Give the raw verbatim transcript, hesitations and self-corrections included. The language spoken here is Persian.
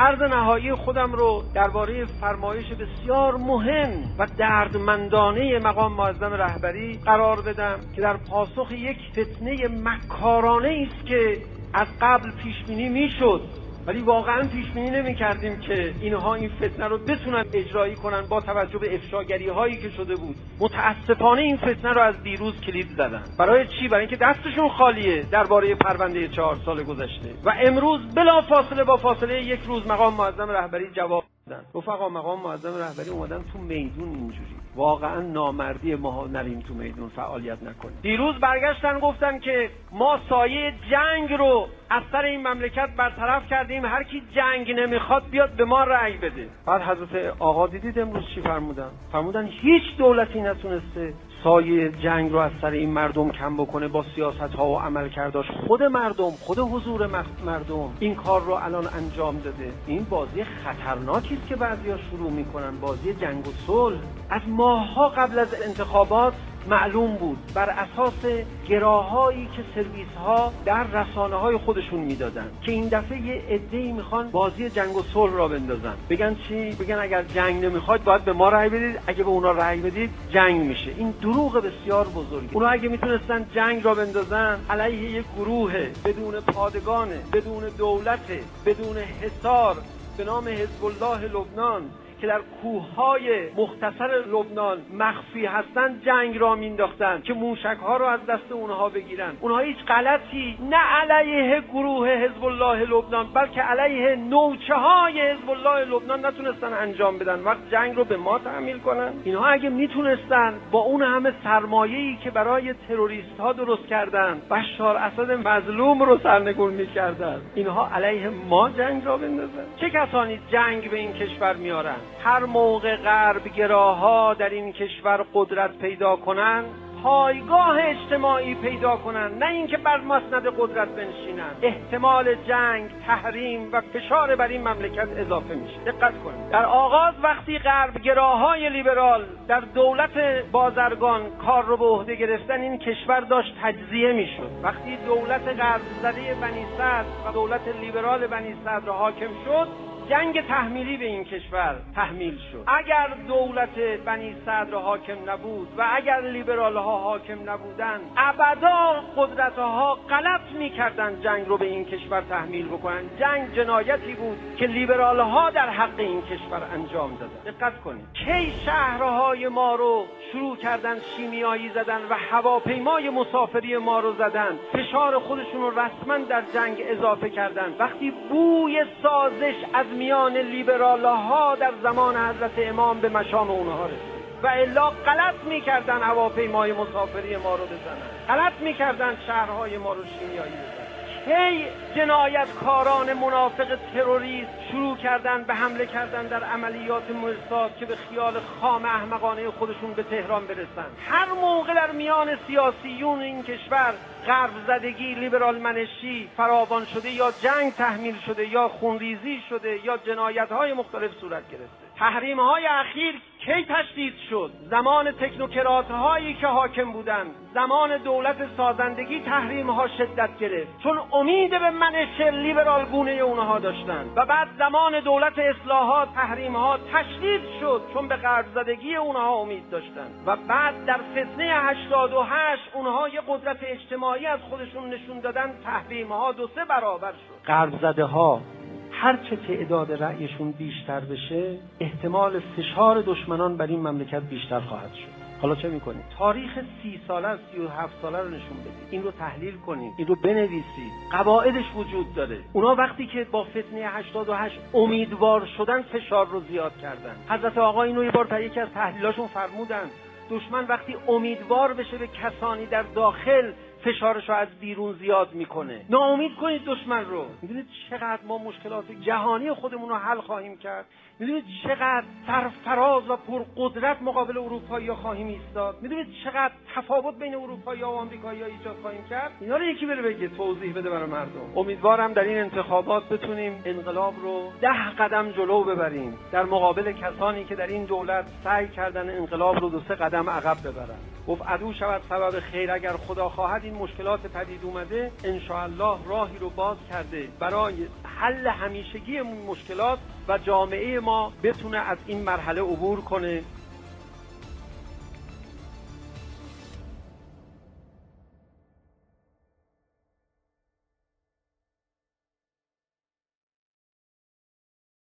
عرض نهایی خودم رو درباره فرمایش بسیار مهم و دردمندانه مقام معظم رهبری قرار بدم که در پاسخ یک فتنه مکارانه است که از قبل پیش بینی میشد، ولی واقعا پیش بینی نمی‌کردیم که اینها این فتنه رو بتونن اجرایی کنن با توجه به افشاگری هایی که شده بود. متاسفانه این فتنه رو از دیروز کلید زدن. برای چی؟ برای اینکه دستشون خالیه درباره پرونده چهار سال گذشته و امروز بلا فاصله با فاصله یک روز مقام معظم رهبری جواب دادن. رفقا، مقام معظم رهبری اومدن تو میدون اینجوری. واقعا نامردی ما نریم تو میدون فعالیت نکنیم. دیروز برگشتن گفتن که ما سایه جنگ رو از سر این مملکت برطرف کردیم، هر کی جنگ نمیخواد بیاد به ما رأی بده. بعد حضرت آقا دیدید امروز چی فرمودن؟ فرمودن هیچ دولتی نتونسته سایه جنگ رو از سر این مردم کم بکنه با سیاست‌ها و عملکرداش. خود مردم، خود حضور مردم این کار رو الان انجام داده. این بازی خطرناکی است که بعضیا شروع میکنن، بازی جنگ و صلح. از ماه‌ها قبل از انتخابات معلوم بود بر اساس گراهایی که سرویس‌ها در رسانه‌های خودشون میدادن که این دفعه یه عده‌ای میخوان بازی جنگ و صلح را بندازن. بگن چی؟ بگن اگر جنگ نمیخواید باید به ما رأی بدید، اگه به اونا رأی بدید جنگ میشه. این دروغ بسیار بزرگی. اونا اگه میتونستن جنگ را بندازن علیه یک گروه بدون پادگانه، بدون دولت، بدون حصار به نام حزب الله لبنان که در کوههای مختصر لبنان مخفی هستن جنگ را مینداختن که موشک‌ها رو از دست اونها بگیرن. اونها هیچ غلطی نه علیه گروه حزب الله لبنان بلکه علیه نوچه‌های حزب الله لبنان نتونستن انجام بدن. وقت جنگ رو به ما تحمیل کنن. اینها اگه میتونستن با اون همه سرمایه‌ای که برای تروریست‌ها درست کردن بشار اسد مظلوم رو سرنگون می‌کردن، اینها علیه ما جنگ را بندازن. چه کسانی جنگ به این کشور میارن؟ هر موقع غربگراها در این کشور قدرت پیدا کنن، پایگاه اجتماعی پیدا کنن، نه اینکه بر مسند قدرت بنشینن، احتمال جنگ، تحریم و فشار بر این مملکت اضافه میشه. دقت کنید. در آغاز وقتی غربگراهای لیبرال در دولت بازرگان کار رو به عهده گرفتن، این کشور داشت تجزیه میشد. وقتی دولت غربزده بنی صدر و دولت لیبرال بنی صدر حاکم شد، جنگ تحمیلی به این کشور تحمیل شد. اگر دولت بنی صدر حاکم نبود و اگر لیبرال ها حاکم نبودن، ابدا قدرت ها غلط میکردن جنگ رو به این کشور تحمیل بکنن. جنگ جنایتی بود که لیبرال ها در حق این کشور انجام دادن. دقت کنید. کی شهرهای ما رو شروع کردن شیمیایی زدن و هواپیمای مسافری ما رو زدن، فشار خودشون رو رسما در جنگ اضافه کردن. وقتی بوی سازش از میان لیبرال ها در زمان حضرت امام به مشام اونها رسید و الا غلط میکردن هواپیمای مسافری ما رو بزنن، غلط میکردن شهرهای ما رو شیمیایی بزنن. کی جنایتکاران منافق تروریست شروع کردن به حمله کردن در عملیات مرصاد که به خیال خام احمقانه خودشون به تهران برسن. هر موقع در میان سیاسیون این کشور غرب زدگی، لیبرال منشی فراوان شده، یا جنگ تحمیل شده، یا خونریزی شده، یا جنایت‌های مختلف صورت گرفته. تحریم‌های اخیر کی تشدید شد؟ زمان تکنوکرات‌هایی که حاکم بودند، زمان دولت سازندگی تحریم‌ها شدت گرفت، چون امید به منش لیبرال گونه اونها داشتن. و بعد زمان دولت اصلاحات تحریم‌ها تشدید شد، چون به غرب زدگی اونها امید داشتن. و بعد در فتنه هشتاد و هشت اونها یه قدرت اجتماعی از خودشون نشون دادن، تحریم‌ها دو سه برابر شد. غرب زده‌ها هر چه تعداد رأیشون بیشتر بشه، احتمال فشار دشمنان بر این مملکت بیشتر خواهد شد. حالا چه میکنید؟ تاریخ سی ساله، سی و هفت ساله رو نشون بدید. این رو تحلیل کنید، این رو بنویسید. قواعدش وجود داره. اونا وقتی که با فتنه هشتاد و هشت امیدوار شدن، فشار رو زیاد کردن. حضرت آقا اینو یه بار در یکی از تحلیلاشون فرمودن، دشمن وقتی امیدوار بشه به کسانی در داخل، فشارش رو از بیرون زیاد میکنه. ناامید کنید دشمن رو. میدونید چقدر ما مشکلات جهانی خودمون رو حل خواهیم کرد؟ میدونید چقدر سرفراز و پرقدرت مقابل اروپایی‌ها خواهیم ایستاد؟ میدونید چقدر تفاوت بین اروپایی‌ها و آمریکایی‌ها ایجاد خواهیم کرد؟ اینا رو یکی بره بگه، توضیح بده برای مردم. امیدوارم در این انتخابات بتونیم انقلاب رو ده قدم جلو ببریم در مقابل کسانی که در این دولت سعی کردن انقلاب رو دو سه قدم عقب ببرن. گفت عدو شود سبب خیر. اگر خدا خواهد این مشکلات پدید اومده، ان شاء الله راهی رو باز کرده برای حل همیشگی مشکلات و جامعه ما بتونه از این مرحله عبور کنه.